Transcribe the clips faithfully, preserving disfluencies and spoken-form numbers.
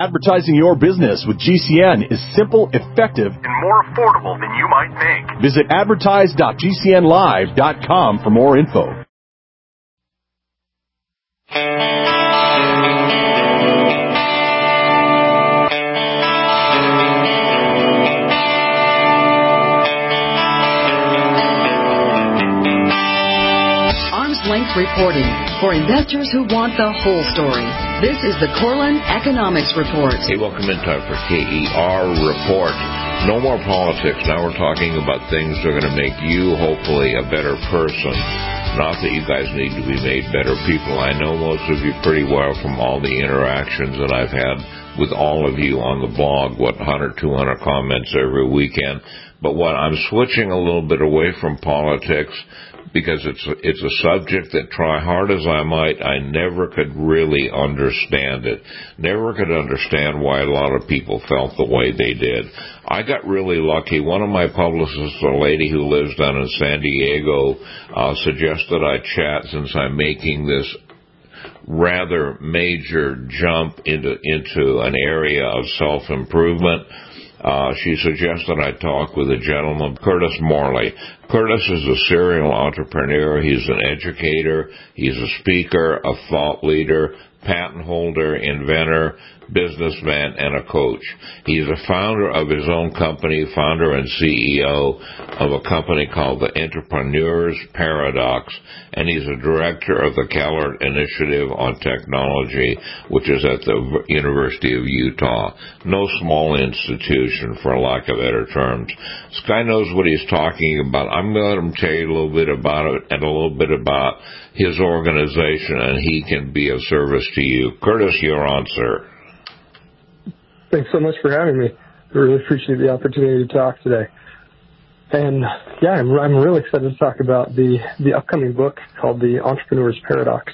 Advertising your business with G C N is simple, effective, and more affordable than you might think. Visit advertise dot g c n live dot com for more info. Length reporting for investors who want the whole story. This is the Corlin Economics Report. Hey, welcome in time for K E R Report. No more politics. Now we're talking about things that are going to make you, hopefully, a better person. Not that you guys need to be made better people. I know most of you pretty well from all the interactions that I've had with all of you on the blog, what, one hundred, two hundred comments every weekend. But what I'm switching a little bit away from politics, because it's a, it's a subject that, try hard as I might, I never could really understand it. Never could understand why a lot of people felt the way they did. I got really lucky. One of my publicists, a lady who lives down in San Diego, uh, suggested I chat since I'm making this rather major jump into into an area of self-improvement. Uh, she suggested I talk with a gentleman, Curtis Morley. Curtis is a serial entrepreneur. He's an educator. He's a speaker, a thought leader, patent holder, inventor, businessman, and a coach. He's a founder of his own company, founder and C E O of a company called the Entrepreneur's Paradox, and he's a director of the Keller Initiative on Technology, which is at the University of Utah. No small institution, for lack of better terms. This guy knows what he's talking about. I'm going to let him tell you a little bit about it and a little bit about his organization, and he can be of service to you. Curtis, you're on, sir. Thanks so much for having me. I really appreciate the opportunity to talk today. And yeah, I'm, I'm really excited to talk about the, the upcoming book called The Entrepreneur's Paradox.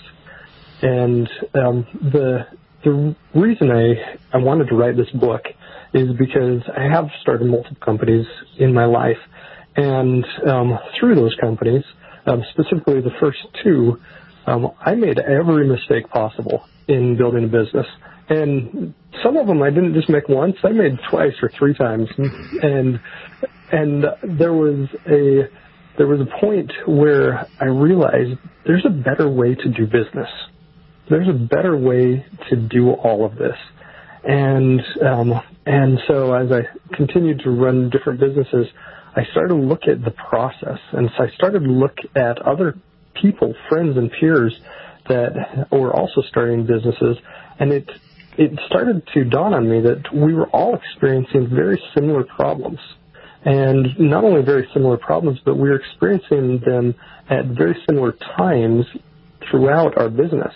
And um, the the reason I, I wanted to write this book is because I have started multiple companies in my life. And um, through those companies, um, specifically the first two, um, I made every mistake possible in building a business. And some of them I didn't just make once, I made twice or three times. And and there was a there was a point where I realized there's a better way to do business. There's a better way to do all of this. And um, and so as I continued to run different businesses, I started to look at the process. And so I started to look at other people, friends and peers that were also starting businesses. And it it started to dawn on me that we were all experiencing very similar problems. And not only very similar problems, but we were experiencing them at very similar times throughout our business.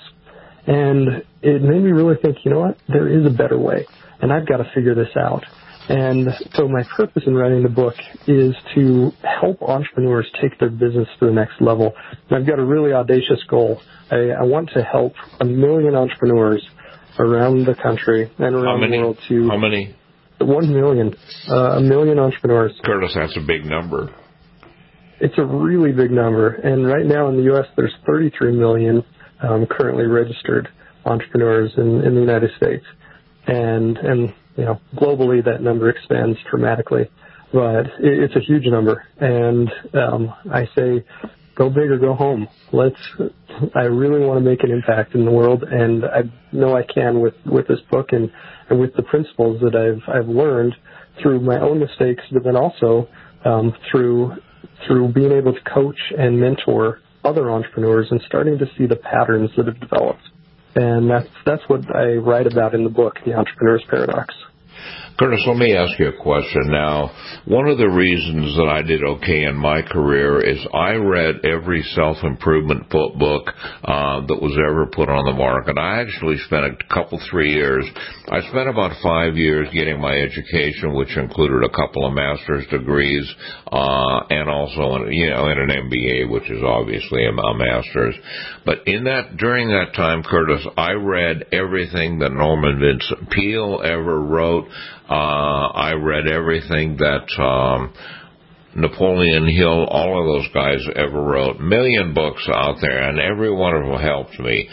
And it made me really think, you know what, there is a better way, and I've got to figure this out. And so my purpose in writing the book is to help entrepreneurs take their business to the next level. And I've got a really audacious goal. I, I want to help a million entrepreneurs around the country and around the world to... How many? One million. Uh, a million entrepreneurs. Curtis, that's a big number. It's a really big number. And right now in the U S, there's thirty-three million um, currently registered entrepreneurs in, in the United States. And, and, you know, globally that number expands dramatically. But it, it's a huge number. And um, I say, go big or go home. Let's. I really want to make an impact in the world, and I know I can with, with this book and, and with the principles that I've I've learned through my own mistakes, but then also um, through through being able to coach and mentor other entrepreneurs and starting to see the patterns that have developed. And that's that's what I write about in the book, The Entrepreneur's Paradox. Curtis, let me ask you a question now. One of the reasons that I did okay in my career is I read every self-improvement book uh, that was ever put on the market. I actually spent a couple, three years. I spent about five years getting my education, which included a couple of master's degrees uh, and also, an, you know, and an M B A, which is obviously a, a master's. But in that, during that time, Curtis, I read everything that Norman Vincent Peale ever wrote. Uh, I read everything that um, Napoleon Hill, all of those guys ever wrote. Million books out there, and every one of them helped me.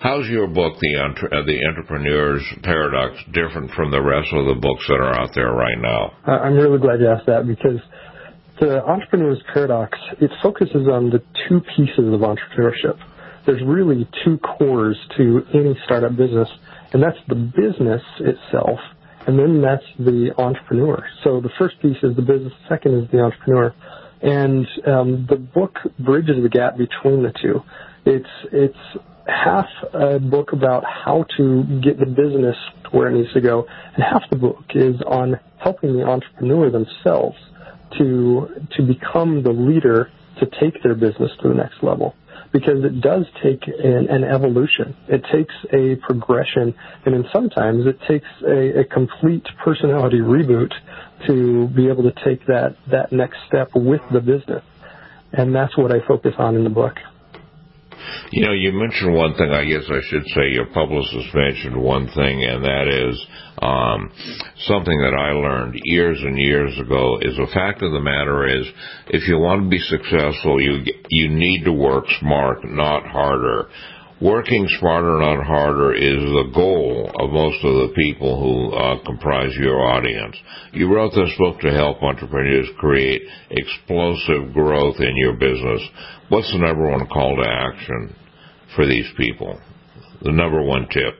How's your book, The Entre- uh, The Entrepreneur's Paradox, different from the rest of the books that are out there right now? I'm really glad you asked that, because the Entrepreneur's Paradox, it focuses on the two pieces of entrepreneurship. There's really two cores to any startup business, and that's the business itself, and then that's the entrepreneur. So the first piece is the business, the second is the entrepreneur. And um, the book bridges the gap between the two. It's it's half a book about how to get the business to where it needs to go, and half the book is on helping the entrepreneur themselves to to become the leader to take their business to the next level. Because it does take an, an evolution. It takes a progression, and then sometimes it takes a, a complete personality reboot to be able to take that, that next step with the business. And that's what I focus on in the book. You know, you mentioned one thing, I guess I should say, your publicist mentioned one thing, and that is um, something that I learned years and years ago is the fact of the matter is, if you want to be successful, you you need to work smart, not harder. Working smarter, not harder, is the goal of most of the people who uh, comprise your audience. You wrote this book to help entrepreneurs create explosive growth in your business. What's the number one call to action for these people? The number one tip?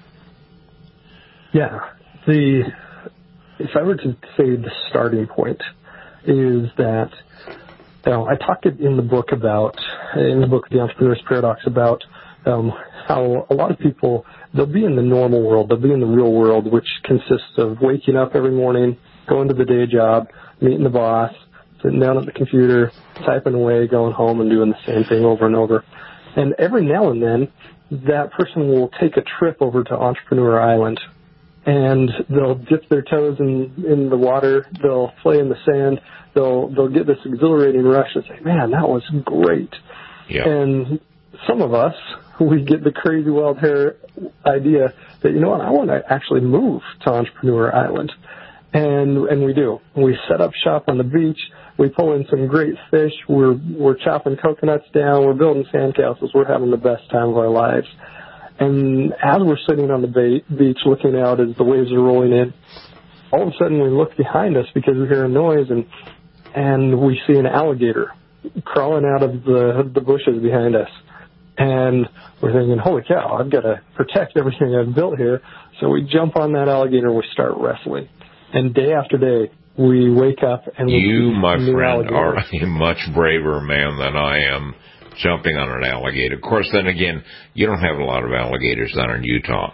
Yeah. The if I were to say the starting point is that, you know, I talked in the book about, in the book, The Entrepreneur's Paradox, about Um, how a lot of people, they'll be in the normal world, they'll be in the real world, which consists of waking up every morning, going to the day job, meeting the boss, sitting down at the computer, typing away, going home and doing the same thing over and over. And every now and then, that person will take a trip over to Entrepreneur Island, and they'll dip their toes in, in the water, they'll play in the sand, they'll, they'll get this exhilarating rush and say, man, that was great. Yeah. And some of us, we get the crazy wild hair idea that, you know what, I want to actually move to Entrepreneur Island. And and we do. We set up shop on the beach. We pull in some great fish. We're we're chopping coconuts down. We're building sandcastles. We're having the best time of our lives. And as we're sitting on the ba- beach looking out as the waves are rolling in, all of a sudden we look behind us because we hear a noise, and and we see an alligator crawling out of the the bushes behind us. And we're thinking, holy cow, I've got to protect everything I've built here. So we jump on that alligator and we start wrestling. And day after day, we wake up and we You, my friend, alligators. are a much braver man than I am jumping on an alligator. Of course, then again, you don't have a lot of alligators down in Utah.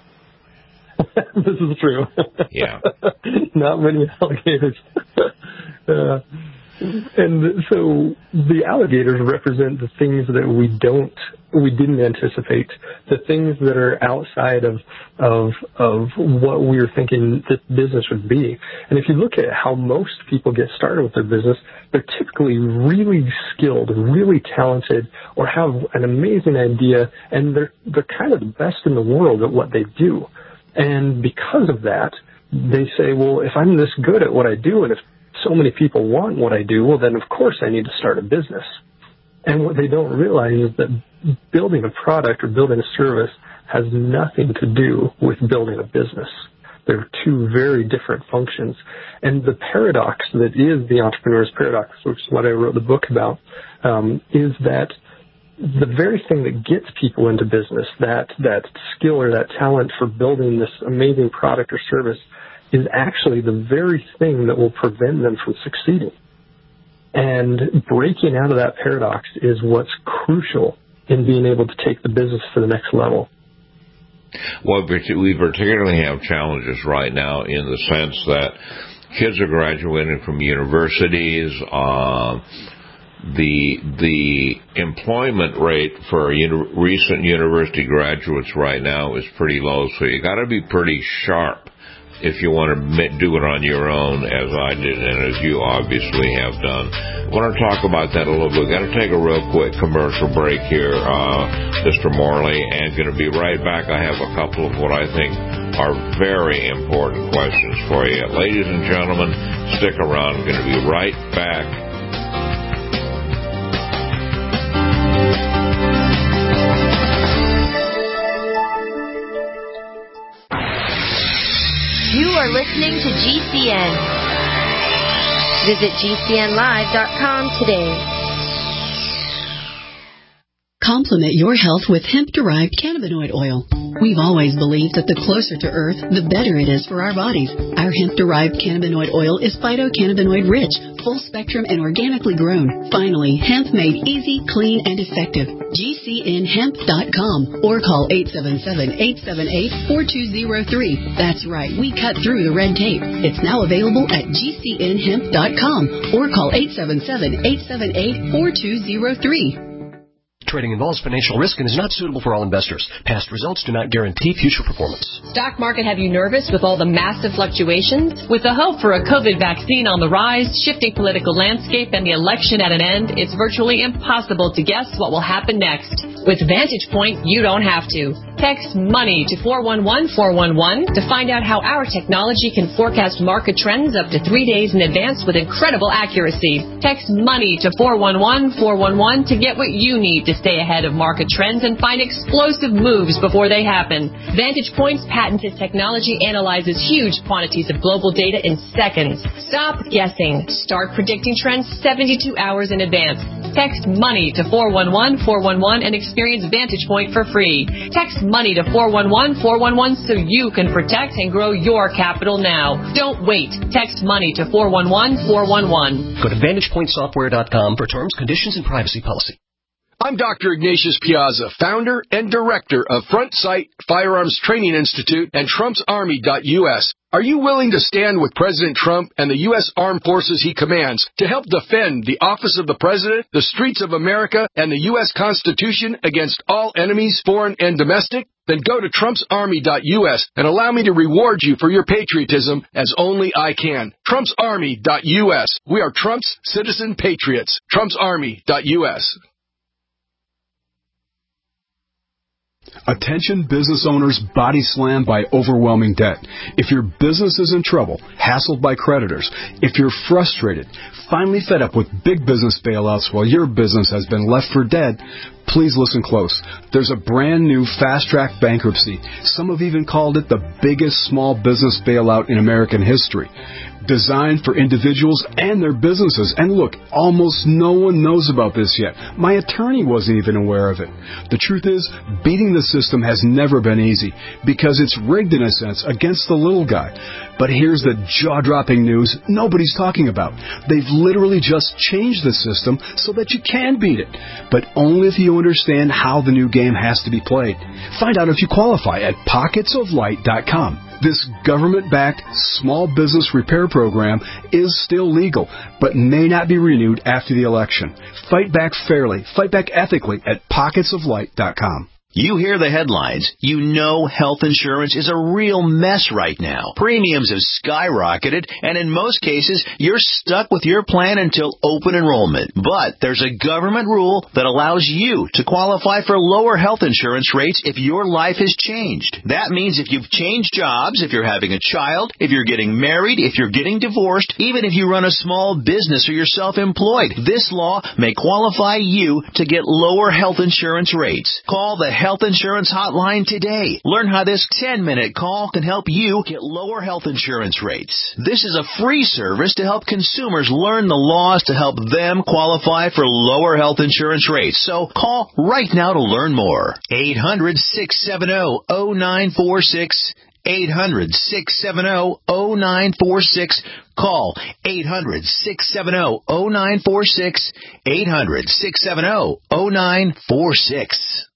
This is true. Yeah. Not many alligators. uh, And so the alligators represent the things that we don't, we didn't anticipate, the things that are outside of of of what we were thinking this business would be. And if you look at how most people get started with their business, they're typically really skilled, really talented, or have an amazing idea, and they're they're kind of the best in the world at what they do. And because of that, they say, well, if I'm this good at what I do, and if so many people want what I do, well, then of course I need to start a business. And what they don't realize is that building a product or building a service has nothing to do with building a business. They're two very different functions. And the paradox that is the Entrepreneur's Paradox, which is what I wrote the book about, um, is that the very thing that gets people into business, that, that skill or that talent for building this amazing product or service, is actually the very thing that will prevent them from succeeding. And breaking out of that paradox is what's crucial in being able to take the business to the next level. Well, we particularly have challenges right now in the sense that kids are graduating from universities. Uh, the the employment rate for uni- recent university graduates right now is pretty low, so you got to be pretty sharp if you want to do it on your own, as I did and as you obviously have done. I want to talk about that a little bit. Got to take a real quick commercial break here, uh, Mister Morley, and going to be right back. I have a couple of what I think are very important questions for you. Ladies and gentlemen, stick around. I'm going to be right back. You are listening to G C N. Visit G C N live dot com today. Complement your health with hemp-derived cannabinoid oil. We've always believed that the closer to Earth, the better it is for our bodies. Our hemp-derived cannabinoid oil is phytocannabinoid-rich, full-spectrum, and organically grown. Finally, hemp made easy, clean, and effective. G C N hemp dot com or call eight seven seven, eight seven eight, four two zero three. That's right, we cut through the red tape. It's now available at G C N hemp dot com or call eight seven seven, eight seven eight, four two zero three. Trading involves financial risk and is not suitable for all investors. Past results do not guarantee future performance. Stock market have you nervous with all the massive fluctuations? With the hope for a COVID vaccine on the rise, shifting political landscape, and the election at an end, it's virtually impossible to guess what will happen next. With Vantage Point, you don't have to. Text MONEY to four one one four one one to find out how our technology can forecast market trends up to three days in advance with incredible accuracy. Text MONEY to four one one four one one to get what you need to stay ahead of market trends and find explosive moves before they happen. Vantage Point's patented technology analyzes huge quantities of global data in seconds. Stop guessing. Start predicting trends seventy-two hours in advance. Text MONEY to four one one four one one and experience Vantage Point for free. Text MONEY to four one one four one one so you can protect and grow your capital now. Don't wait. Text MONEY to four one one four one one. Go to vantage point software dot com for terms, conditions, and privacy policy. I'm Doctor Ignatius Piazza, founder and director of Front Sight Firearms Training Institute and Trump's Army dot U S. Are you willing to stand with President Trump and the U S Armed Forces he commands to help defend the office of the President, the streets of America, and the U S Constitution against all enemies, foreign and domestic? Then go to Trump's Army dot U S and allow me to reward you for your patriotism as only I can. Trump's Army dot U S. We are Trump's citizen patriots. Trump's Army dot U S. Attention business owners body slammed by overwhelming debt. If your business is in trouble, hassled by creditors, if you're frustrated, finally fed up with big business bailouts while your business has been left for dead, please listen close. There's a brand new fast-track bankruptcy. Some have even called it the biggest small business bailout in American history. Designed for individuals and their businesses. And look, almost no one knows about this yet. My attorney wasn't even aware of it. The truth is, beating the system has never been easy because it's rigged in a sense against the little guy. But here's the jaw-dropping news nobody's talking about. They've literally just changed the system so that you can beat it, but only if you understand how the new game has to be played. Find out if you qualify at pockets of light dot com. This government-backed small business repair program is still legal, but may not be renewed after the election. Fight back fairly, fight back ethically at pockets of light dot com. You hear the headlines. You know health insurance is a real mess right now. Premiums have skyrocketed, and in most cases, you're stuck with your plan until open enrollment. But there's a government rule that allows you to qualify for lower health insurance rates if your life has changed. That means if you've changed jobs, if you're having a child, if you're getting married, if you're getting divorced, even if you run a small business or you're self-employed, this law may qualify you to get lower health insurance rates. Call the Health Insurance Hotline today. Learn how this ten-minute call can help you get lower health insurance rates. This is a free service to help consumers learn the laws to help them qualify for lower health insurance rates. So call right now to learn more. eight hundred, six seven zero, zero nine four six. eight hundred, six seven zero, zero nine four six. Call eight hundred, six seven zero, zero nine four six. eight hundred, six seven zero, zero nine four six.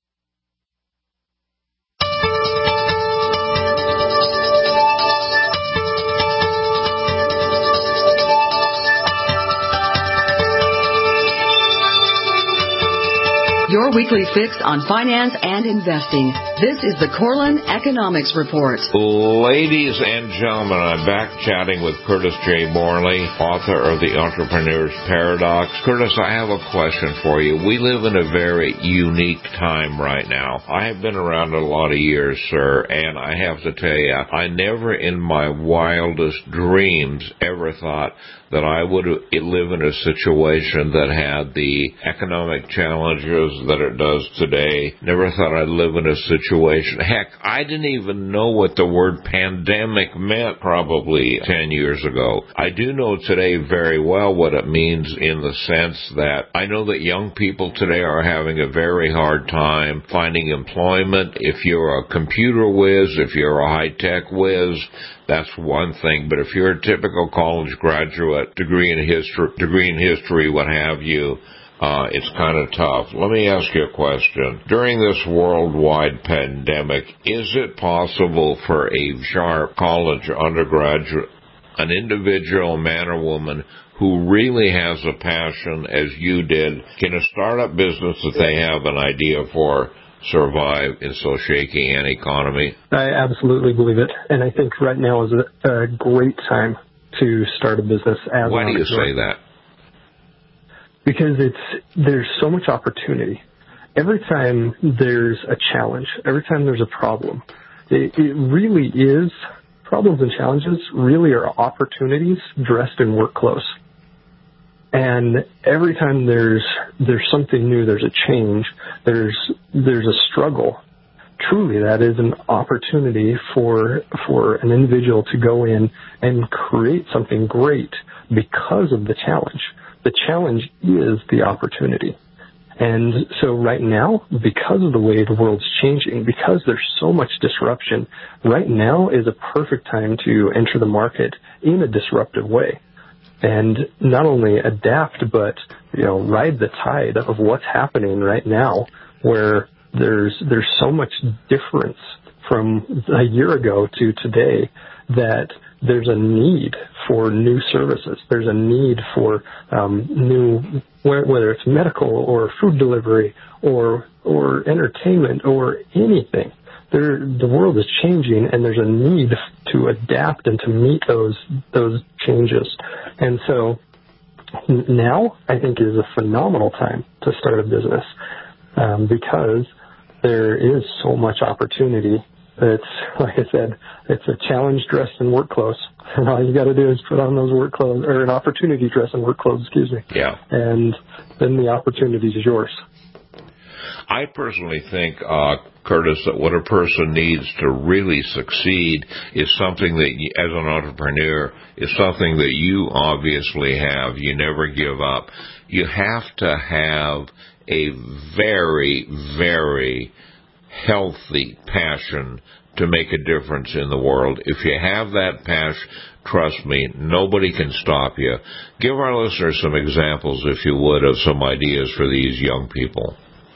Your weekly fix on finance and investing. This is the Corlin Economics Report. Ladies and gentlemen, I'm back chatting with Curtis J. Morley, author of The Entrepreneur's Paradox. Curtis, I have a question for you. We live in a very unique time right now. I have been around a lot of years, sir, and I have to tell you, I never in my wildest dreams ever thought that I would live in a situation that had the economic challenges that it does today. Never thought I'd live in a situation. Heck, I didn't even know what the word pandemic meant probably ten years ago. I do know today very well what it means in the sense that I know that young people today are having a very hard time finding employment. If you're a computer whiz, if you're a high-tech whiz, that's one thing. But if you're a typical college graduate, degree in history, degree in history, what have you, uh, it's kind of tough. Let me ask you a question. During this worldwide pandemic, is it possible for a sharp college undergraduate, an individual man or woman who really has a passion as you did, can a startup business that they have an idea for survive in so shaky an economy? I absolutely believe it. And I think right now is a, a great time to start a business as Why an do you entrepreneur. say that? Because it's there's so much opportunity. Every time there's a challenge, every time there's a problem, it, it really is, problems and challenges really are opportunities dressed in work clothes. And every time there's there's something new, there's a change, there's there's a struggle, truly that is an opportunity for for an individual to go in and create something great because of the challenge. The challenge is the opportunity. And so right now, because of the way the world's changing, because there's so much disruption, right now is a perfect time to enter the market in a disruptive way. And not only adapt, but, you know, ride the tide of what's happening right now, where there's there's so much difference from a year ago to today that there's a need for new services. There's a need for um, new, whether it's medical or food delivery or or entertainment or anything. There, the world is changing, and there's a need to adapt and to meet those those changes. And so now I think is a phenomenal time to start a business um, because there is so much opportunity. It's, like I said, it's a challenge dressed in work clothes. And all you got to do is put on those work clothes, or an opportunity dressed in work clothes, excuse me. Yeah. And then the opportunity is yours. I personally think, uh, Curtis, that what a person needs to really succeed is something that, you, as an entrepreneur, is something that you obviously have. You never give up. You have to have a very, very healthy passion to make a difference in the world. If you have that passion, trust me, nobody can stop you. Give our listeners some examples, if you would, of some ideas for these young people.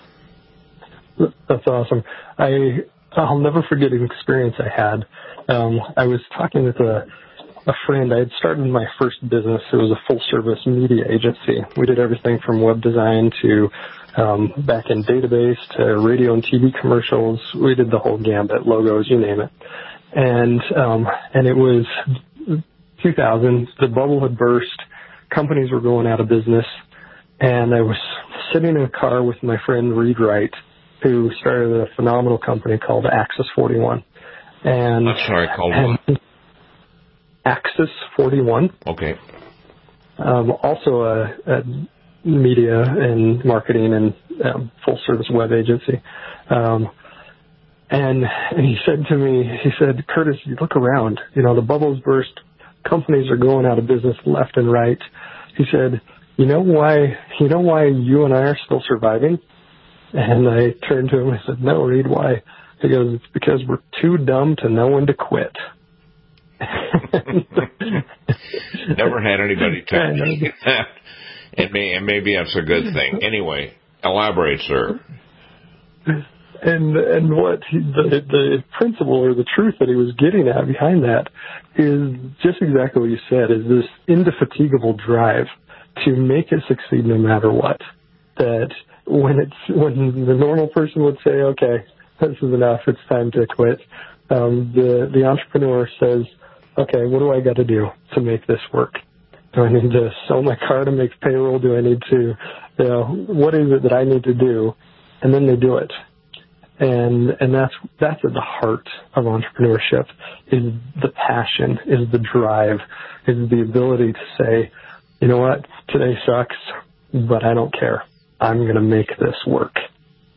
That's awesome. I, I'll never forget an experience I had. Um, I was talking with a, a friend. I had started my first business. It was a full-service media agency. We did everything from web design to um, back-end database to radio and T V commercials. We did the whole gambit, logos, you name it. And um, and it was two thousand. The bubble had burst. Companies were going out of business. And I was sitting in a car with my friend Reed Wright, who started a phenomenal company called Axis forty-one. And I'm sorry, called and what? Axis forty-one. Okay. Um, also a, a media and marketing and um, full-service web agency. Um, and, and he said to me, he said, Curtis, you look around, you know, the bubbles burst, companies are going out of business left and right. He said, you know why, you know why you and I are still surviving? And I turned to him and I said, no, Reed, why? He goes, it's because we're too dumb to know when to quit. Never had anybody tell me that. And, may, and maybe that's a good thing. Anyway, elaborate, sir. And and what he, the the principle or the truth that he was getting at behind that is just exactly what you said, is this indefatigable drive to make it succeed no matter what. That when it's when the normal person would say, okay, this is enough, it's time to quit, um, the the entrepreneur says, okay, what do I got to do to make this work? Do I need to sell my car to make payroll? Do I need to, you know, what is it that I need to do? And then they do it. And and that's that's at the heart of entrepreneurship, is the passion, is the drive, is the ability to say, you know what, today sucks, but I don't care. I'm going to make this work.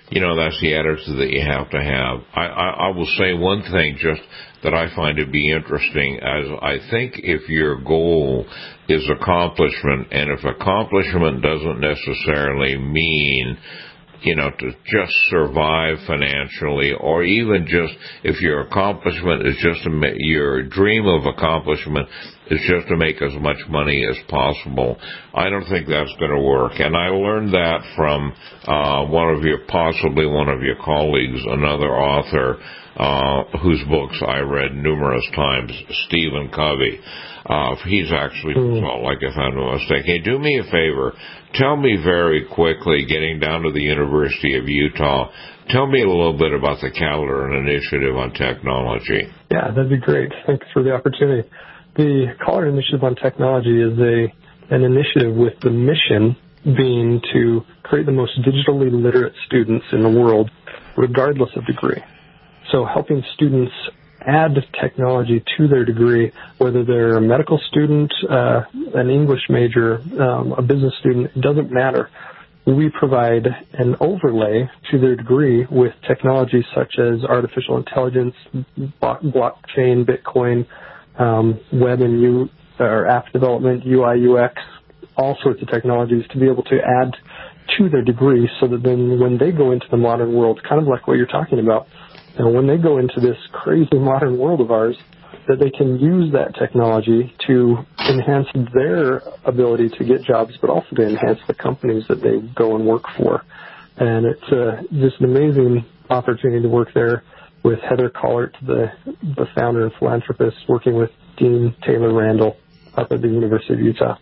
You know, that's the attitude that you have to have. I, I, I will say one thing just that I find to be interesting, as I think if your goal is accomplishment, and if accomplishment doesn't necessarily mean, you know, to just survive financially, or even just if your accomplishment is just to make, your dream of accomplishment is just to make as much money as possible, I don't think that's going to work. And I learned that from uh, one of your, possibly one of your colleagues, another author, uh, whose books I read numerous times, Stephen Covey. Uh, he's actually from Salt Lake, if I'm not mistaken. Hey, do me a favor. Tell me very quickly, getting down to the University of Utah, tell me a little bit about the Caldor Initiative on Technology. Yeah, that'd be great. Thanks for the opportunity. The Caldor Initiative on Technology is a an initiative with the mission being to create the most digitally literate students in the world, regardless of degree. So helping students add technology to their degree, whether they're a medical student, uh, an English major, um, a business student, it doesn't matter. We provide an overlay to their degree with technology such as artificial intelligence, blockchain, Bitcoin, um, web and U, or app development, U I, U X, all sorts of technologies to be able to add to their degree so that then when they go into the modern world, kind of like what you're talking about, and when they go into this crazy modern world of ours, that they can use that technology to enhance their ability to get jobs, but also to enhance the companies that they go and work for. And it's uh, just an amazing opportunity to work there with Heather Collert, the, the founder and philanthropist, working with Dean Taylor Randall up at the University of Utah.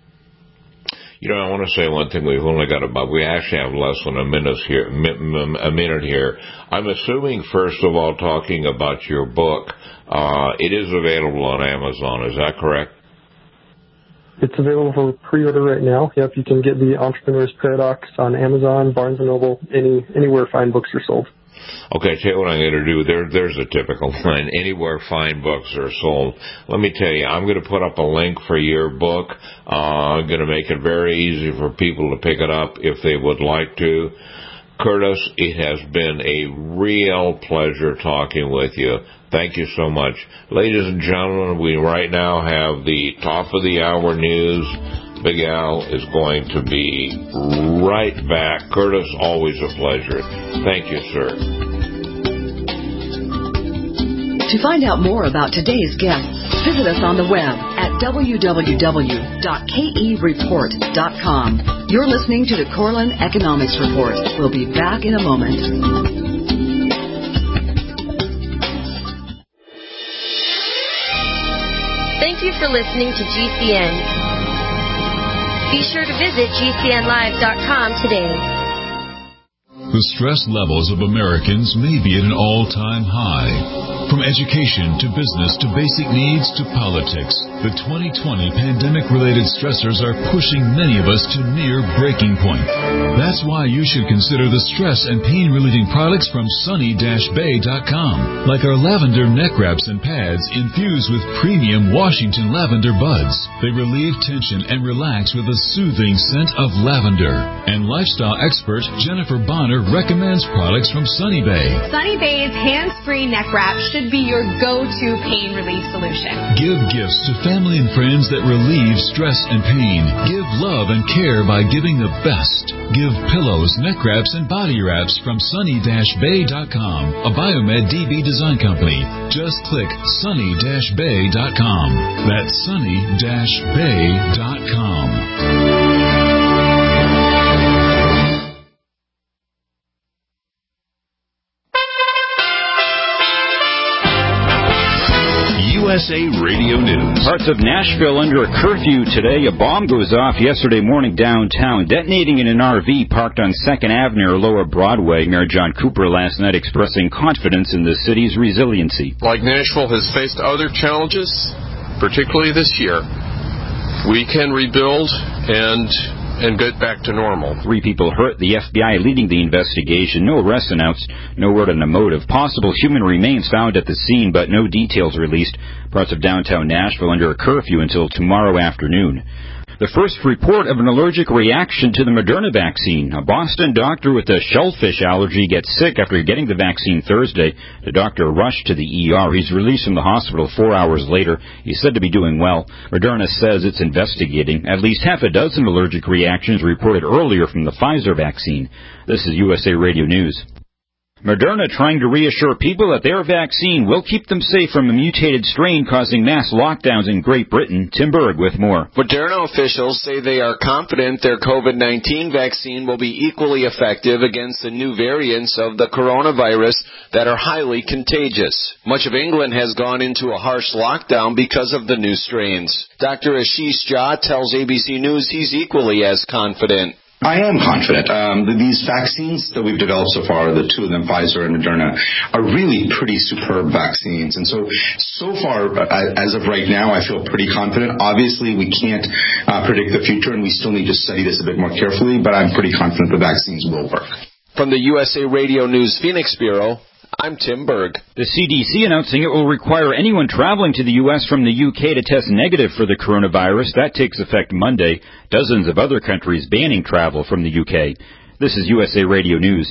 You know, I want to say one thing. We've only got about, we actually have less than a minute here, a minute here. I'm assuming, first of all, talking about your book, uh, it is available on Amazon. Is that correct? It's available for pre-order right now. Yep, you can get the Entrepreneur's Paradox on Amazon, Barnes and Noble, any anywhere fine books are sold. Okay, tell you what I'm going to do. There, there's a typical line. Anywhere fine books are sold. Let me tell you, I'm going to put up a link for your book. Uh, I'm going to make it very easy for people to pick it up if they would like to. Curtis, it has been a real pleasure talking with you. Thank you so much. Ladies and gentlemen, we right now have the top of the hour news. Big Al is going to be right back. Curtis, always a pleasure. Thank you, sir. To find out more about today's guests, visit us on the web at w w w dot k e report dot com. You're listening to the Corlin Economics Report. We'll be back in a moment. Thank you for listening to G C N. Be sure to visit G C N live dot com today. The stress levels of Americans may be at an all-time high. From education to business to basic needs to politics, the twenty twenty pandemic-related stressors are pushing many of us to near breaking point. That's why you should consider the stress and pain-relieving products from sunny dash bay dot com, like our lavender neck wraps and pads infused with premium Washington lavender buds. They relieve tension and relax with a soothing scent of lavender. And lifestyle expert Jennifer Bonner recommends products from Sunny Bay. Sunny Bay's hands-free neck wrap should be your go-to pain relief solution. Give gifts to family and friends that relieve stress and pain. Give love and care by giving the best. Give pillows, neck wraps, and body wraps from sunny dash bay dot com, a Biomed D B design company. Just click sunny dash bay dot com. That's sunny dash bay dot com. U S A Radio News. Parts of Nashville under a curfew today. A bomb goes off yesterday morning downtown, detonating in an R V parked on second Avenue or Lower Broadway. Mayor John Cooper last night expressing confidence in the city's resiliency. Like Nashville has faced other challenges, particularly this year, we can rebuild and and get back to normal. Three people hurt, the F B I leading the investigation. No arrests announced, no word on the motive. Possible human remains found at the scene, but no details released. Parts of downtown Nashville under a curfew until tomorrow afternoon. The first report of an allergic reaction to the Moderna vaccine. A Boston doctor with a shellfish allergy gets sick after getting the vaccine Thursday. The doctor rushed to the E R. He's released from the hospital four hours later. He's said to be doing well. Moderna says it's investigating. At least half a dozen allergic reactions reported earlier from the Pfizer vaccine. This is U S A Radio News. Moderna trying to reassure people that their vaccine will keep them safe from a mutated strain causing mass lockdowns in Great Britain. Tim Berg with more. Moderna officials say they are confident their COVID nineteen vaccine will be equally effective against the new variants of the coronavirus that are highly contagious. Much of England has gone into a harsh lockdown because of the new strains. Doctor Ashish Jha tells A B C News he's equally as confident. I am confident. Um, these vaccines that we've developed so far, the two of them, Pfizer and Moderna, are really pretty superb vaccines. And so, so far, as of right now, I feel pretty confident. Obviously, we can't uh, predict the future, and we still need to study this a bit more carefully, but I'm pretty confident the vaccines will work. From the U S A Radio News Phoenix Bureau, I'm Tim Berg. The C D C announcing it will require anyone traveling to the U S from the U K to test negative for the coronavirus. That takes effect Monday. Dozens of other countries banning travel from the U K. This is U S A Radio News.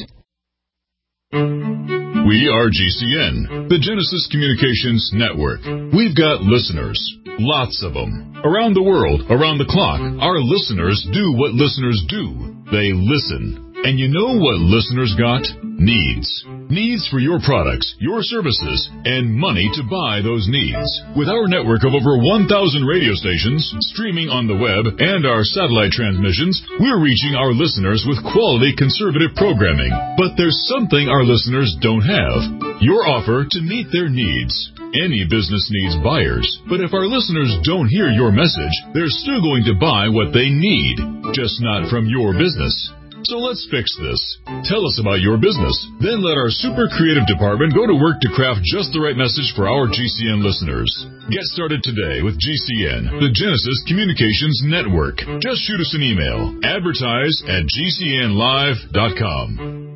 We are G C N, the Genesis Communications Network. We've got listeners, lots of them. Around the world, around the clock, our listeners do what listeners do. They listen. And you know what listeners got? Needs. Needs for your products, your services, and money to buy those needs. With our network of over one thousand radio stations, streaming on the web, and our satellite transmissions, we're reaching our listeners with quality conservative programming. But there's something our listeners don't have. Your offer to meet their needs. Any business needs buyers, but if our listeners don't hear your message, they're still going to buy what they need, just not from your business. So let's fix this. Tell us about your business. Then let our super creative department go to work to craft just the right message for our G C N listeners. Get started today with G C N, the Genesis Communications Network. Just shoot us an email. Advertise at G C N live dot com.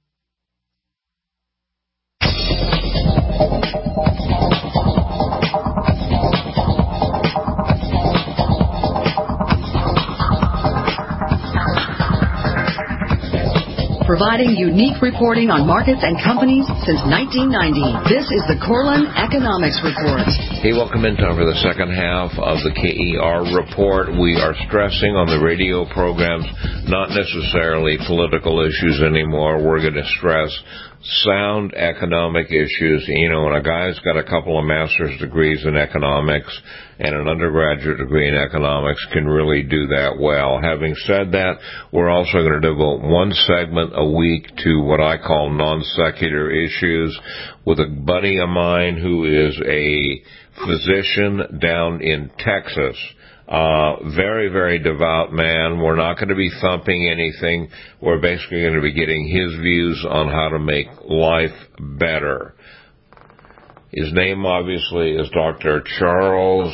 Providing unique reporting on markets and companies since nineteen ninety. This is the Corlin Economics Report. Hey, welcome in time for the second half of the K E R Report. We are stressing on the radio programs, not necessarily political issues anymore. We're going to stress sound economic issues. You know, when a guy's got a couple of master's degrees in economics and an undergraduate degree in economics can really do that well. Having said that, we're also going to devote one segment a week to what I call non-secular issues with a buddy of mine who is a physician down in Texas. Uh, very, very devout man. We're not going to be thumping anything. We're basically going to be getting his views on how to make life better. His name, obviously, is Doctor Charles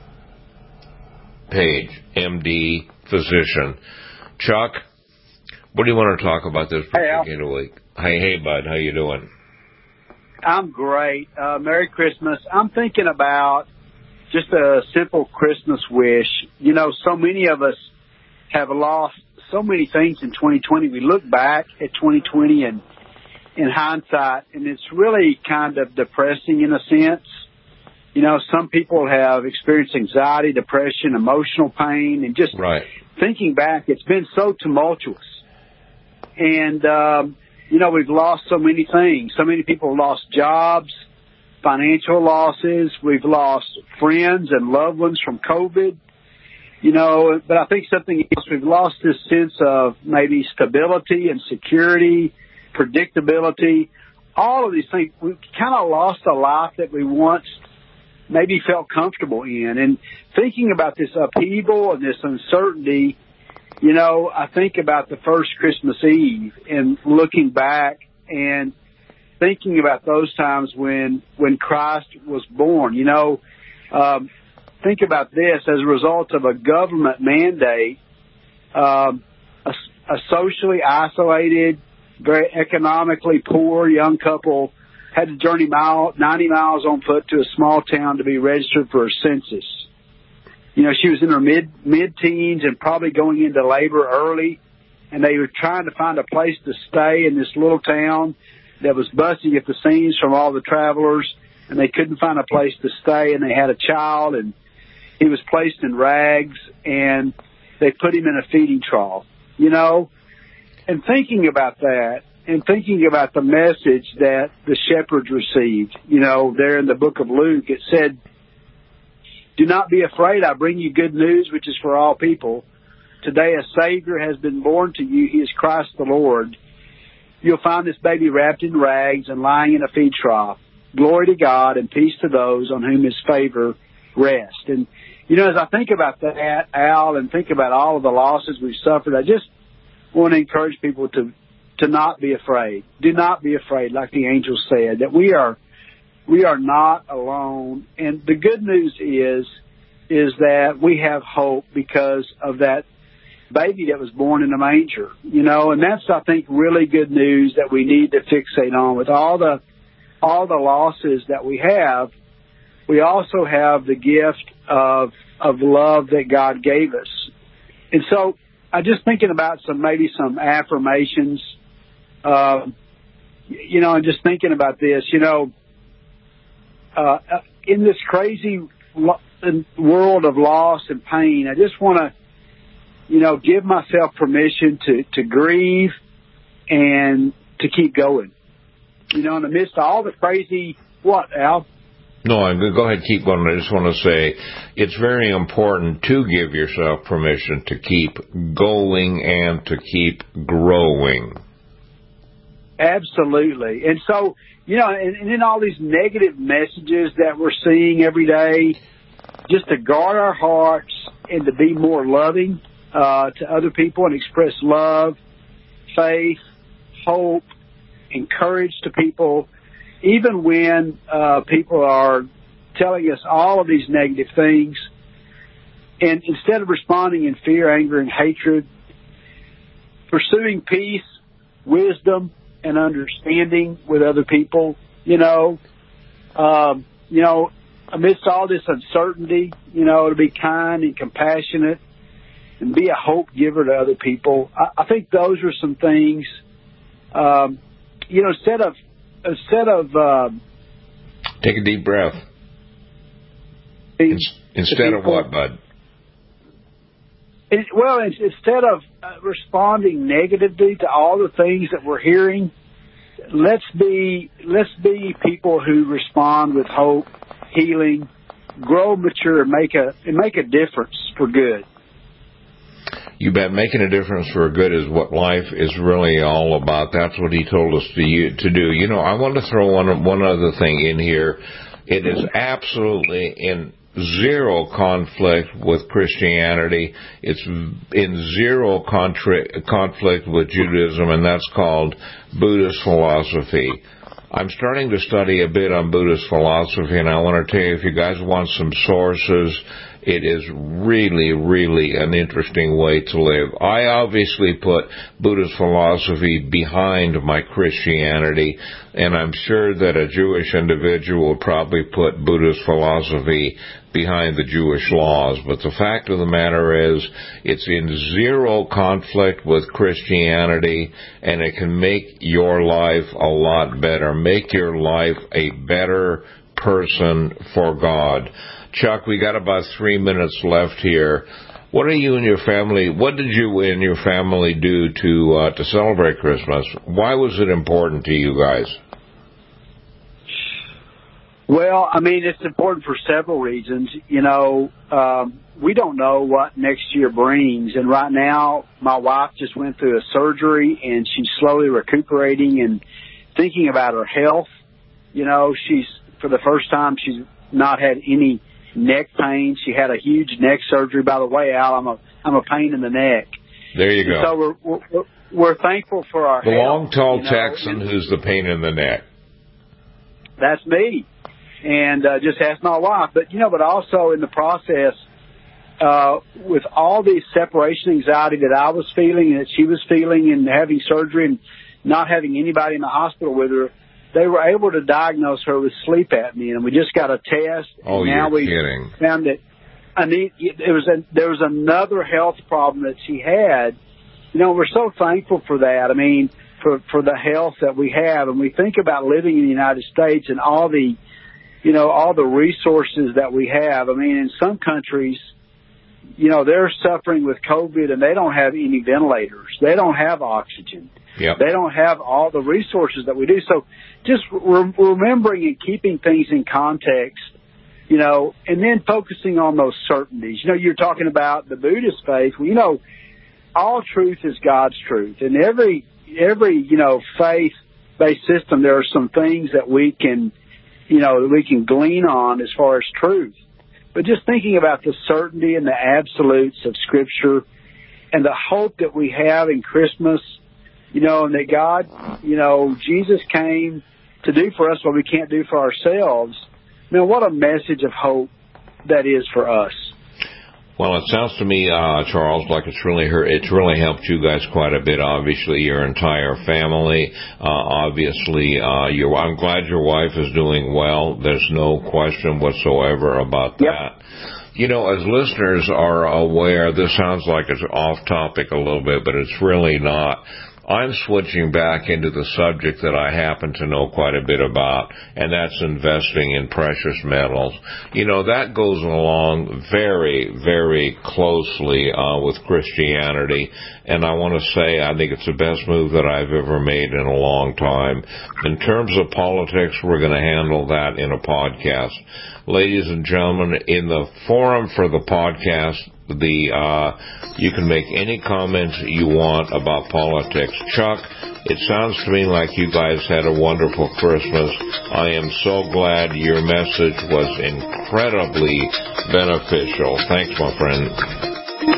Page, M D, physician. Chuck, what do you want to talk about this particular week? Hey, hey, bud, how you doing? I'm great. Uh, Merry Christmas. I'm thinking about just a simple Christmas wish. You know, so many of us have lost so many things in twenty twenty. We look back at twenty twenty and in hindsight, and it's really kind of depressing in a sense. You know, some people have experienced anxiety, depression, emotional pain, and just right. thinking back, it's been so tumultuous. And, um, you know, we've lost so many things. So many people have lost jobs, financial losses. We've lost friends and loved ones from COVID. You know, but I think something else, we've lost this sense of maybe stability and security, predictability, all of these things. We've kind of lost a life that we once maybe felt comfortable in. And thinking about this upheaval and this uncertainty, you know, I think about the first Christmas Eve and looking back and thinking about those times when, when Christ was born. You know, um, think about this as a result of a government mandate, um, a, a socially isolated, very economically poor young couple had to journey mile, ninety miles on foot to a small town to be registered for a census. You know, she was in her mid mid teens and probably going into labor early, and they were trying to find a place to stay in this little town that was busting at the seams from all the travelers, and they couldn't find a place to stay, and they had a child, and he was placed in rags, and they put him in a feeding trough, you know. And thinking about that, and thinking about the message that the shepherds received, you know, there in the book of Luke, it said, "Do not be afraid, I bring you good news, which is for all people. Today a Savior has been born to you, he is Christ the Lord. You'll find this baby wrapped in rags and lying in a feed trough. Glory to God and peace to those on whom his favor rests." And, you know, as I think about that, Al, and think about all of the losses we've suffered, I just want to encourage people to, to not be afraid. Do not be afraid, like the angel said, that we are we are not alone. And the good news is, is that we have hope because of that baby that was born in a manger, you know, and that's, I think, really good news that we need to fixate on. With all the all the losses that we have, we also have the gift of of love that God gave us. And so I'm just thinking about some maybe some affirmations, uh, you know, and just thinking about this, you know, uh, in this crazy lo- world of loss and pain, I just want to, you know, give myself permission to, to grieve and to keep going. You know, in the midst of all the crazy, what, Al? No, I'm good. Go ahead, keep going. I just want to say it's very important to give yourself permission to keep going and to keep growing. Absolutely. And so, you know, and, and in all these negative messages that we're seeing every day, just to guard our hearts and to be more loving uh, to other people and express love, faith, hope, encourage to people, even when uh, people are telling us all of these negative things. And instead of responding in fear, anger, and hatred, pursuing peace, wisdom, and understanding with other people, you know, um, you know, amidst all this uncertainty, you know, to be kind and compassionate and be a hope giver to other people. I, I think those are some things, um, you know, instead of, instead of, um, take a deep breath. In, instead of what, bud? It, well, it's, instead of uh, responding negatively to all the things that we're hearing, let's be let's be people who respond with hope, healing, grow, mature, and make a and make a difference for good. You bet. Making a difference for good is what life is really all about. That's what he told us to to do. You know, I want to throw one one other thing in here. It is absolutely in zero conflict with Christianity. It's in zero contra- conflict with Judaism, and that's called Buddhist philosophy. I'm starting to study a bit on Buddhist philosophy, and I want to tell you, if you guys want some sources, it is really, really an interesting way to live. I obviously put Buddhist philosophy behind my Christianity, and I'm sure that a Jewish individual would probably put Buddhist philosophy behind the Jewish laws. But the fact of the matter is, it's in zero conflict with Christianity, and it can make your life a lot better, make your life a better person for God. Chuck, we got about three minutes left here. What are you and your family, what did you and your family do to uh, to celebrate Christmas? Why was it important to you guys? Well, I mean, it's important for several reasons. You know, um, we don't know what next year brings. And right now, my wife just went through a surgery, and she's slowly recuperating and thinking about her health. You know, she's, for the first time, she's not had any neck pain. She had a huge neck surgery. By the way, Al, I'm a I'm a pain in the neck. There you go. And so we're, we're we're thankful for our the health. The long, tall you know, Texan who's the pain in the neck. That's me. And uh, just ask my wife. But, you know, but also in the process, uh, with all the separation anxiety that I was feeling and that she was feeling and having surgery and not having anybody in the hospital with her, they were able to diagnose her with sleep apnea, and we just got a test. Oh, and now you're we kidding. found that, I need, there was a, there was another health problem that she had. You know, we're so thankful for that. I mean, for, for the health that we have. And we think about living in the United States and all the, you know, all the resources that we have. I mean, in some countries, you know, they're suffering with COVID and they don't have any ventilators. They don't have oxygen. Yep. They don't have all the resources that we do. So just re- remembering and keeping things in context, you know, and then focusing on those certainties. You know, you're talking about the Buddhist faith. Well, you know, all truth is God's truth. And every, every, you know, faith-based system, there are some things that we can, you know, that we can glean on as far as truth. But just thinking about the certainty and the absolutes of Scripture and the hope that we have in Christmas, you know, and that God, you know, Jesus came to do for us what we can't do for ourselves. Man, what a message of hope that is for us. Well, it sounds to me, uh, Charles, like it's really hurt, it's really helped you guys quite a bit. Obviously, your entire family. Uh, obviously, uh, your, I'm glad your wife is doing well. There's no question whatsoever about that. Yep. You know, as listeners are aware, this sounds like it's off topic a little bit, but it's really not. I'm switching back into the subject that I happen to know quite a bit about, and that's investing in precious metals. You know, that goes along very, very closely uh, with Christianity, and I want to say I think it's the best move that I've ever made in a long time. In terms of politics, we're going to handle that in a podcast. Ladies and gentlemen, in the forum for the podcast, the uh you can make any comment you want about politics. Chuck, it sounds to me like you guys had a wonderful Christmas. I am so glad your message was incredibly beneficial. Thanks, my friend.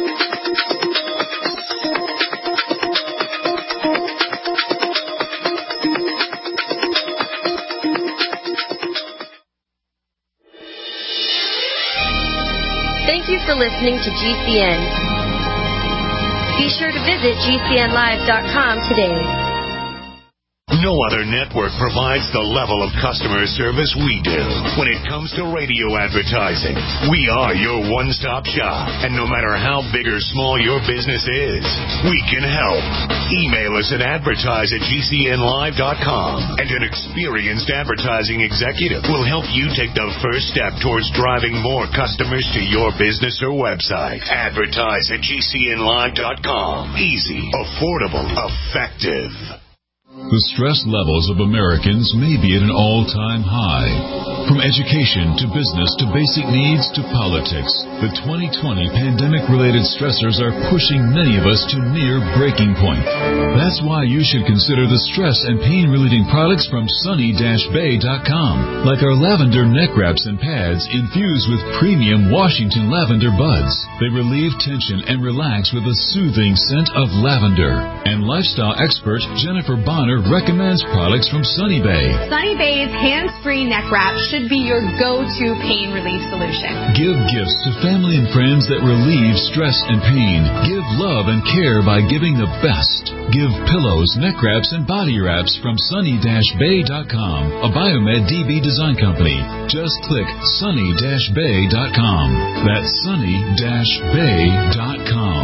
Thank you for listening to G C N. Be sure to visit G C N live dot com today. No other network provides the level of customer service we do when it comes to radio advertising. We are your one-stop shop, and no matter how big or small your business is, we can help. Email us at advertise at G C N live dot com, and an experienced advertising executive will help you take the first step towards driving more customers to your business or website. Advertise at G C N live dot com. Easy, affordable, effective. The stress levels of Americans may be at an all-time high. From education to business to basic needs to politics, the twenty twenty pandemic-related stressors are pushing many of us to near breaking point. That's why you should consider the stress and pain-relieving products from sunny dash bay dot com, like our lavender neck wraps and pads infused with premium Washington lavender buds. They relieve tension and relax with a soothing scent of lavender. And lifestyle expert Jennifer Bonner recommends products from Sunny Bay. Sunny Bay's hands-free neck wrap should be your go-to pain relief solution. Give gifts to family and friends that relieve stress and pain. Give love and care by giving the best. Give pillows, neck wraps, and body wraps from sunny dash bay dot com, a Biomed D B design company. Just click sunny dash bay dot com. That's sunny dash bay dot com.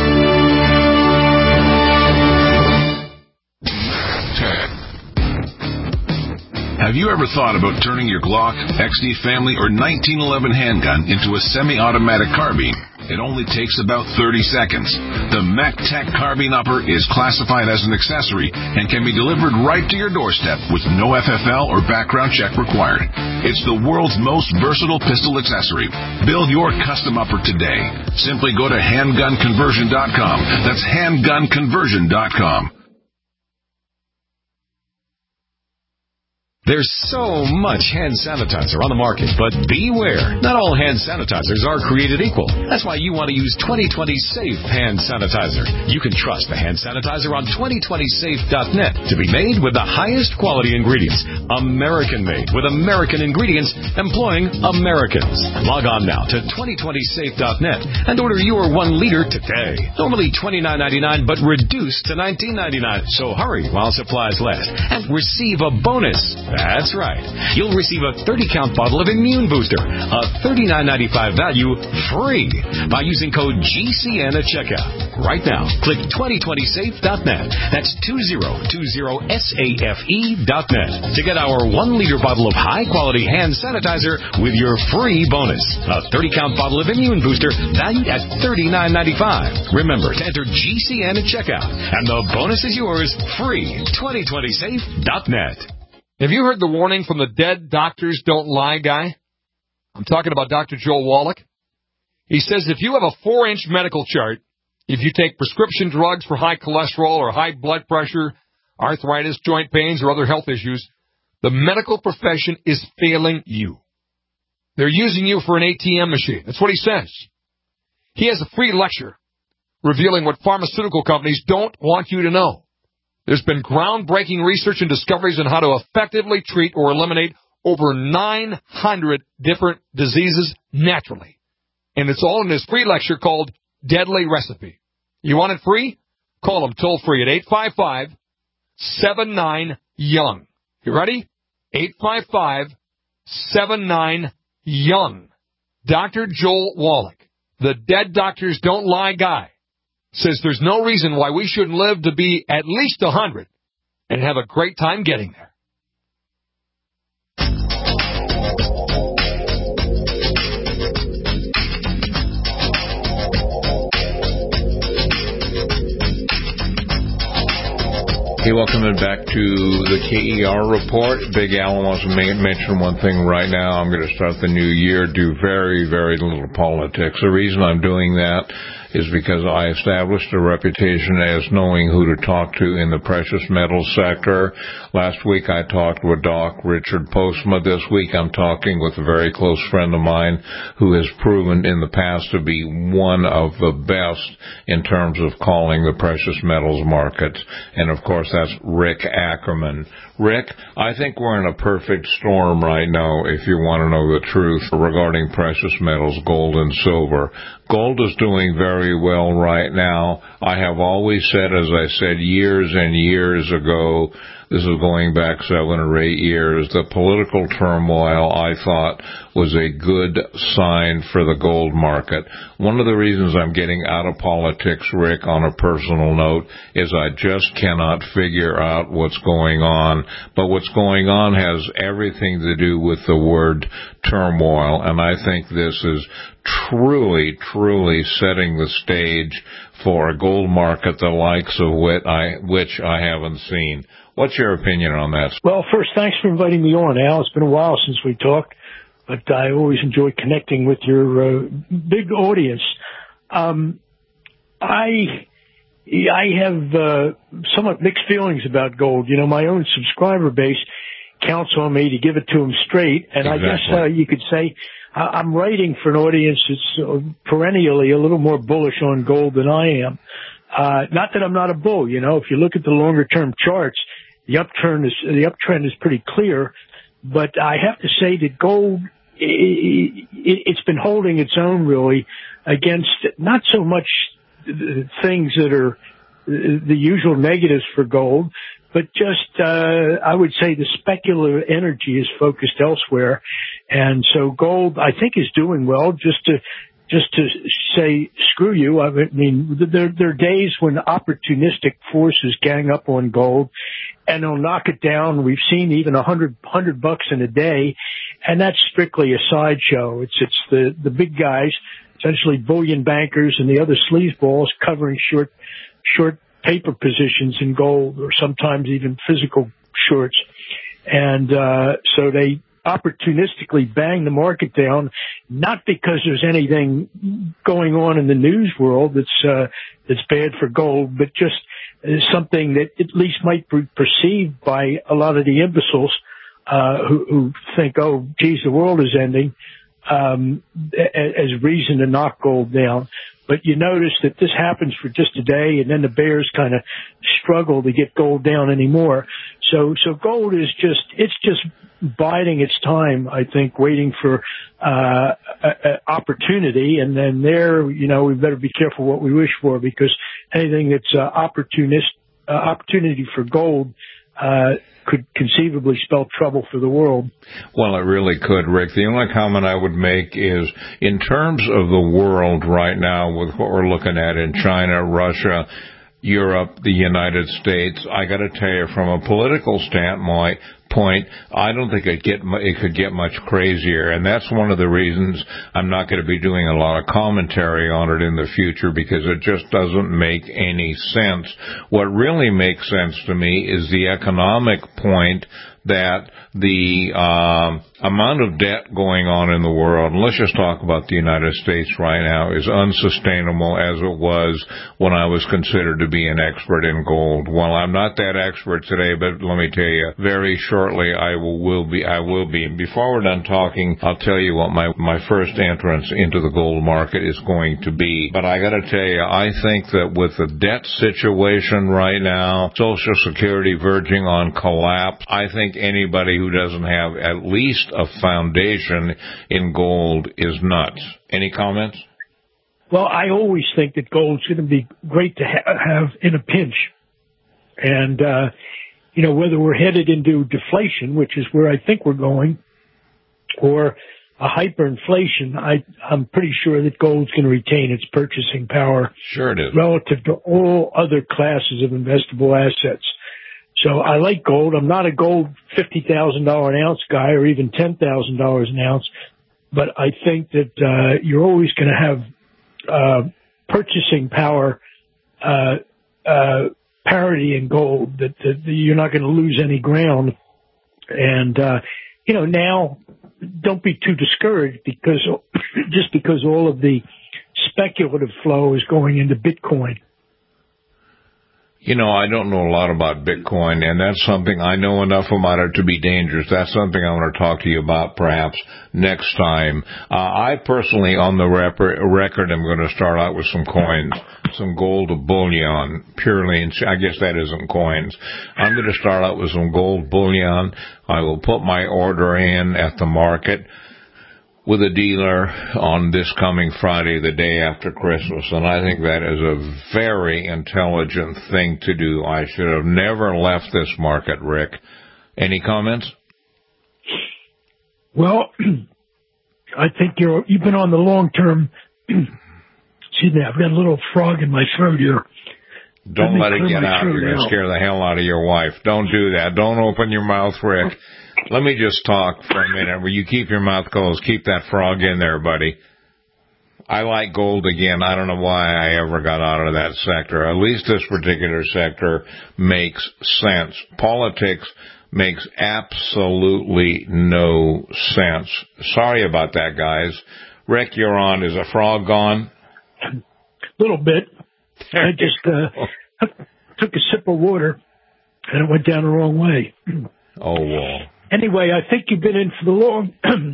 Have you ever thought about turning your Glock, X D Family, or nineteen eleven handgun into a semi-automatic carbine? It only takes about thirty seconds. The MacTech Carbine Upper is classified as an accessory and can be delivered right to your doorstep with no F F L or background check required. It's the world's most versatile pistol accessory. Build your custom upper today. Simply go to handgun conversion dot com. That's handgun conversion dot com. There's so much hand sanitizer on the market, but beware. Not all hand sanitizers are created equal. That's why you want to use twenty twenty Safe Hand Sanitizer. You can trust the hand sanitizer on twenty twenty safe dot net to be made with the highest quality ingredients. American-made with American ingredients employing Americans. Log on now to twenty twenty safe dot net and order your one liter today. Normally twenty-nine ninety-nine, but reduced to nineteen ninety-nine. So hurry while supplies last and receive a bonus. That's right. You'll receive a thirty-count bottle of Immune Booster, a thirty-nine ninety-five value, free by using code G C N at checkout. Right now, click twenty twenty safe dot net. That's two zero two zero safe dot net to get our one-liter bottle of high-quality hand sanitizer with your free bonus. A thirty-count bottle of Immune Booster valued at thirty-nine ninety-five. Remember to enter G C N at checkout, and the bonus is yours free. twenty twenty safe dot net. Have you heard the warning from the dead doctors don't lie guy? I'm talking about Doctor Joel Wallach. He says if you have a four-inch medical chart, if you take prescription drugs for high cholesterol or high blood pressure, arthritis, joint pains, or other health issues, the medical profession is failing you. They're using you for an A T M machine. That's what he says. He has a free lecture revealing what pharmaceutical companies don't want you to know. There's been groundbreaking research and discoveries on how to effectively treat or eliminate over nine hundred different diseases naturally. And it's all in this free lecture called Deadly Recipe. You want it free? Call them toll free at eight five five, seven nine, young. You ready? eight five five, seven nine, young. Doctor Joel Wallach, the dead doctors don't lie guy, says there's no reason why we shouldn't live to be at least one hundred and have a great time getting there. Hey, welcome back to the K E R Report. Big Al wants to mention one thing right now. I'm going to start the new year, do very, very little politics. The reason I'm doing that is because I established a reputation as knowing who to talk to in the precious metals sector. Last week I talked with Doc Richard Postma. This week I'm talking with a very close friend of mine who has proven in the past to be one of the best in terms of calling the precious metals markets. And of course that's Rick Ackerman. Rick, I think we're in a perfect storm right now if you want to know the truth regarding precious metals, gold and silver. Gold is doing very well right now. I have always said, as I said years and years ago, this is going back seven or eight years, the political turmoil, I thought, was a good sign for the gold market. One of the reasons I'm getting out of politics, Rick, on a personal note, is I just cannot figure out what's going on. But what's going on has everything to do with the word turmoil, and I think this is truly, truly setting the stage for a gold market the likes of which I, which I haven't seen. What's your opinion on that? Well, first, thanks for inviting me on, Al. It's been a while since we talked, but I always enjoy connecting with your uh, big audience. Um, I I have uh, somewhat mixed feelings about gold. You know, my own subscriber base counts on me to give it to them straight, and exactly. I guess uh, you could say I'm writing for an audience that's uh, perennially a little more bullish on gold than I am. Uh, not that I'm not a bull, you know. If you look at the longer-term charts, the upturn is the uptrend is pretty clear. But I have to say that gold, it, it, it's been holding its own really against not so much things that are the usual negatives for gold, but just uh, I would say the speculative energy is focused elsewhere, and so gold I think is doing well. Just to Just to say, screw you. I mean, there, there are days when opportunistic forces gang up on gold and they'll knock it down. We've seen even a hundred, hundred bucks in a day, and that's strictly a sideshow. It's, it's the, the big guys, essentially bullion bankers and the other sleazeballs covering short, short paper positions in gold or sometimes even physical shorts. And, uh, so they, opportunistically bang the market down, not because there's anything going on in the news world that's uh, that's bad for gold, but just something that at least might be perceived by a lot of the imbeciles uh, who, who think, oh, geez, the world is ending, um, as reason to knock gold down. But you notice that this happens for just a day, and then the bears kind of struggle to get gold down anymore. So, so gold is just, it's just biding its time, I think, waiting for, uh, a, a opportunity. And then there, you know, we better be careful what we wish for, because anything that's, uh, opportunist, uh, opportunity for gold, uh, could conceivably spell trouble for the world. Well, it really could, Rick. The only comment I would make is, in terms of the world right now, with what we're looking at in China, Russia, Europe, the United States, I got to tell you, from a political standpoint, point, I don't think it get it could get much crazier, and that's one of the reasons I'm not going to be doing a lot of commentary on it in the future, because it just doesn't make any sense. What really makes sense to me is the economic point that the um, amount of debt going on in the world, and let's just talk about the United States right now, is unsustainable as it was when I was considered to be an expert in gold. Well, I'm not that expert today, but let me tell you, very shortly I will, will be. I will be. And before we're done talking, I'll tell you what my my first entrance into the gold market is going to be. But I got to tell you, I think that with the debt situation right now, Social Security verging on collapse, I think anybody who doesn't have at least a foundation in gold is nuts. Any comments? Well, I always think that gold's going to be great to ha- have in a pinch. And, uh, you know, whether we're headed into deflation, which is where I think we're going, or a hyperinflation, I, I'm pretty sure that gold's going to retain its purchasing power. Sure it is. Relative to all other classes of investable assets. So I like gold. I'm not a gold fifty thousand dollars an ounce guy or even ten thousand dollars an ounce, but I think that uh, you're always going to have uh, purchasing power uh, uh, parity in gold, that, that you're not going to lose any ground. And, uh, you know, now don't be too discouraged because just because all of the speculative flow is going into Bitcoin. You know, I don't know a lot about Bitcoin, and that's something I know enough about it to be dangerous. That's something I want to talk to you about perhaps next time. Uh, I personally, on the rep- record, am going to start out with some coins, some gold bullion, purely, in, I guess that isn't coins. I'm going to start out with some gold bullion. I will put my order in at the market with a dealer on this coming Friday, the day after Christmas, and I think that is a very intelligent thing to do. I should have never left this market, Rick. Any comments? Well, I think you're, you've been on the long term. Excuse me, I've got a little frog in my throat here. Don't let, let it get out. You're going to scare the hell out of your wife. Don't do that. Don't open your mouth, Rick. Let me just talk for a minute. Will you keep your mouth closed? Keep that frog in there, buddy. I like gold again. I don't know why I ever got out of that sector. At least this particular sector makes sense. Politics makes absolutely no sense. Sorry about that, guys. Rick, you're on. Is a frog gone? A little bit. I just uh, took a sip of water, and it went down the wrong way. Oh, well. Anyway, I think you've been in for the long,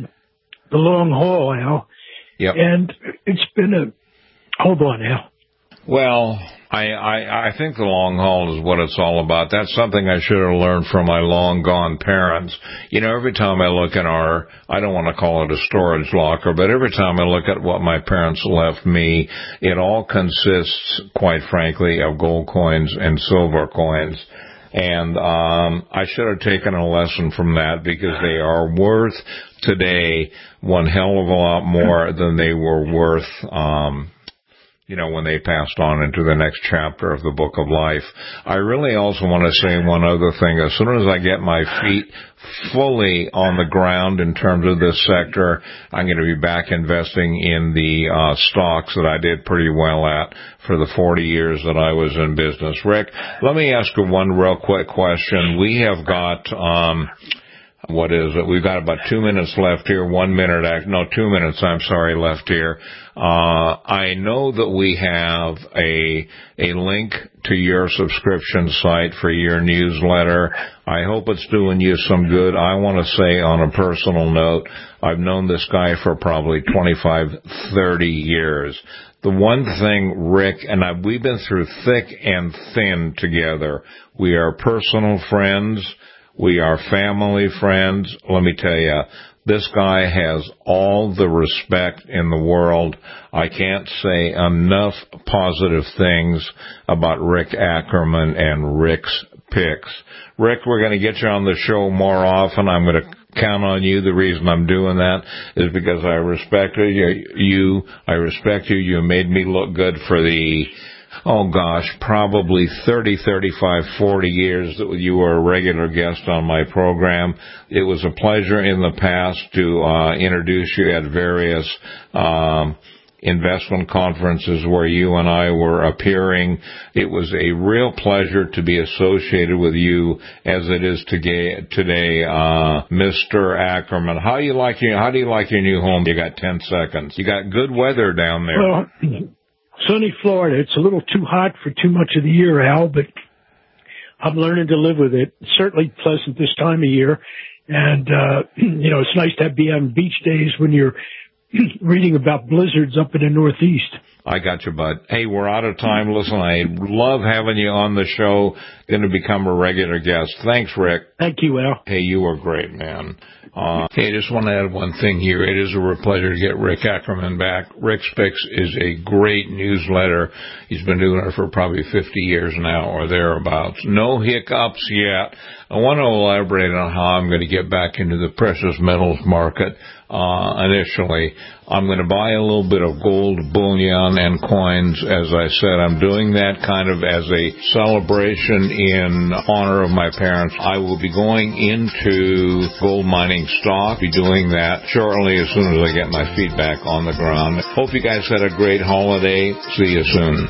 the long haul, Al. Yep. And it's been a, hold on, Al. Well, I, I, I think the long haul is what it's all about. That's something I should have learned from my long gone parents. You know, every time I look at our, I don't want to call it a storage locker, but every time I look at what my parents left me, it all consists, quite frankly, of gold coins and silver coins. And um I should have taken a lesson from that, because they are worth today one hell of a lot more than they were worth, um you know, when they passed on into the next chapter of the book of life. I really also want to say one other thing. As soon as I get my feet fully on the ground in terms of this sector, I'm going to be back investing in the uh stocks that I did pretty well at for the forty years that I was in business. Rick, let me ask you one real quick question. We have got, um what is it? We've got about two minutes left here. One minute, no, two minutes, I'm sorry, left here. Uh, I know that we have a, a link to your subscription site for your newsletter. I hope it's doing you some good. I want to say on a personal note, I've known this guy for probably twenty-five, thirty years. The one thing, Rick, and I, we've been through thick and thin together. We are personal friends. We are family friends. Let me tell you, this guy has all the respect in the world. I can't say enough positive things about Rick Ackerman and Rick's picks. Rick, we're going to get you on the show more often. I'm going to count on you. The reason I'm doing that is because I respect you. I respect you. You made me look good for the, oh gosh, probably thirty, thirty-five, forty years that you were a regular guest on my program. It was a pleasure in the past to uh, introduce you at various um investment conferences where you and I were appearing. It was a real pleasure to be associated with you as it is today, uh, Mister Ackerman. How do you like your, how do you like your new home? You got ten seconds. You got good weather down there. Well, sunny Florida. It's a little too hot for too much of the year, Al, but I'm learning to live with it. It's certainly pleasant this time of year. And, uh, you know, it's nice to be on beach days when you're reading about blizzards up in the Northeast. I got you, bud. Hey, we're out of time. Listen, I love having you on the show. Going to become a regular guest. Thanks, Rick. Thank you, Al. Hey, you were great, man. Uh, hey, I just want to add one thing here. It is a real pleasure to get Rick Ackerman back. Rick's Picks is a great newsletter. He's been doing it for probably fifty years now or thereabouts. No hiccups yet. I want to elaborate on how I'm going to get back into the precious metals market. Uh, initially, I'm going to buy a little bit of gold bullion and coins. As I said, I'm doing that kind of as a celebration in honor of my parents. I will be going into gold mining stock, be doing that shortly as soon as I get my feet back on the ground. Hope you guys had a great holiday. See you soon.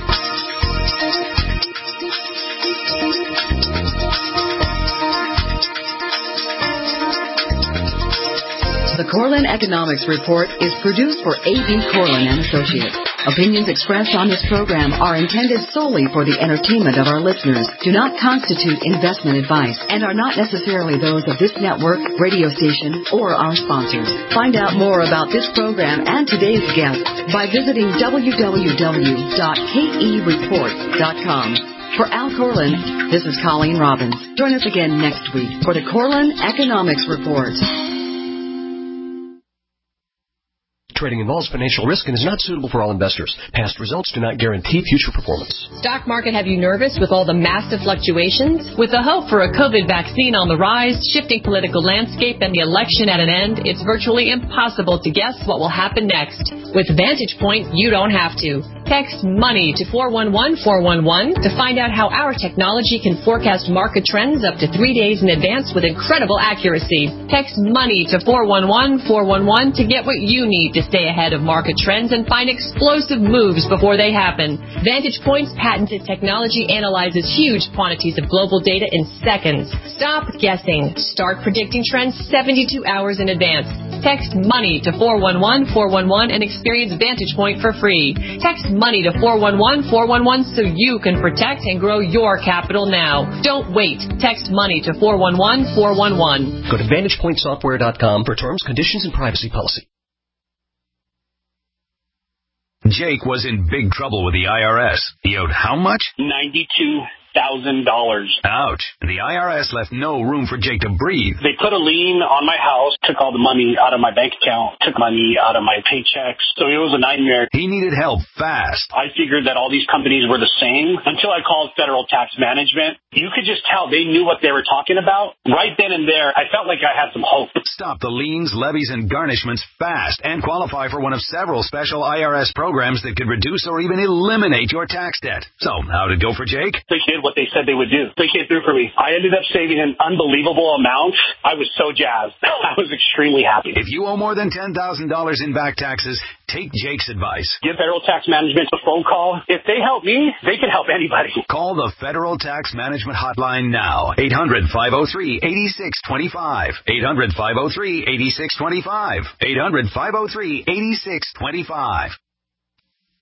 The Corlin Economics Report is produced for A B Corlin and Associates. Opinions expressed on this program are intended solely for the entertainment of our listeners, do not constitute investment advice, and are not necessarily those of this network, radio station, or our sponsors. Find out more about this program and today's guests by visiting w w w dot k e report dot com. For Al Corlin, this is Colleen Robbins. Join us again next week for the Corlin Economics Report. Trading involves financial risk and is not suitable for all investors. Past results do not guarantee future performance. Stock market have you nervous with all the massive fluctuations? With the hope for a COVID vaccine on the rise, shifting political landscape, and the election at an end, it's virtually impossible to guess what will happen next. With Vantage Point, you don't have to. Text MONEY to four one one four one one to find out how our technology can forecast market trends up to three days in advance with incredible accuracy. Text MONEY to four one one four one one to get what you need to stay ahead of market trends and find explosive moves before they happen. Vantage Point's patented technology analyzes huge quantities of global data in seconds. Stop guessing. Start predicting trends seventy-two hours in advance. Text MONEY to four one one four one one and experience Vantage Point for free. Text MONEY to four one one four one one so you can protect and grow your capital now. Don't wait. Text MONEY to four one one four one one. Go to vantage point software dot com for terms, conditions, and privacy policy. Jake was in big trouble with the I R S. He owed how much? ninety-two thousand dollars. Ouch. The I R S left no room for Jake to breathe. They put a lien on my house, took all the money out of my bank account, took money out of my paychecks. So it was a nightmare. He needed help fast. I figured that all these companies were the same until I called Federal Tax Management. You could just tell they knew what they were talking about. Right then and there, I felt like I had some hope. Stop the liens, levies, and garnishments fast and qualify for one of several special I R S programs that could reduce or even eliminate your tax debt. So, how'd it go for Jake? They did what they said they would do. They came through for me. I ended up saving an unbelievable amount. I was so jazzed. I was extremely happy. If you owe more than ten thousand dollars in back taxes, take Jake's advice. Give Federal Tax Management a phone call. If they help me, they can help anybody. Call the Federal Tax Management Hotline now. eight hundred five oh three eight six two five. eight hundred five oh three eight six two five. eight hundred five oh three eight six two five.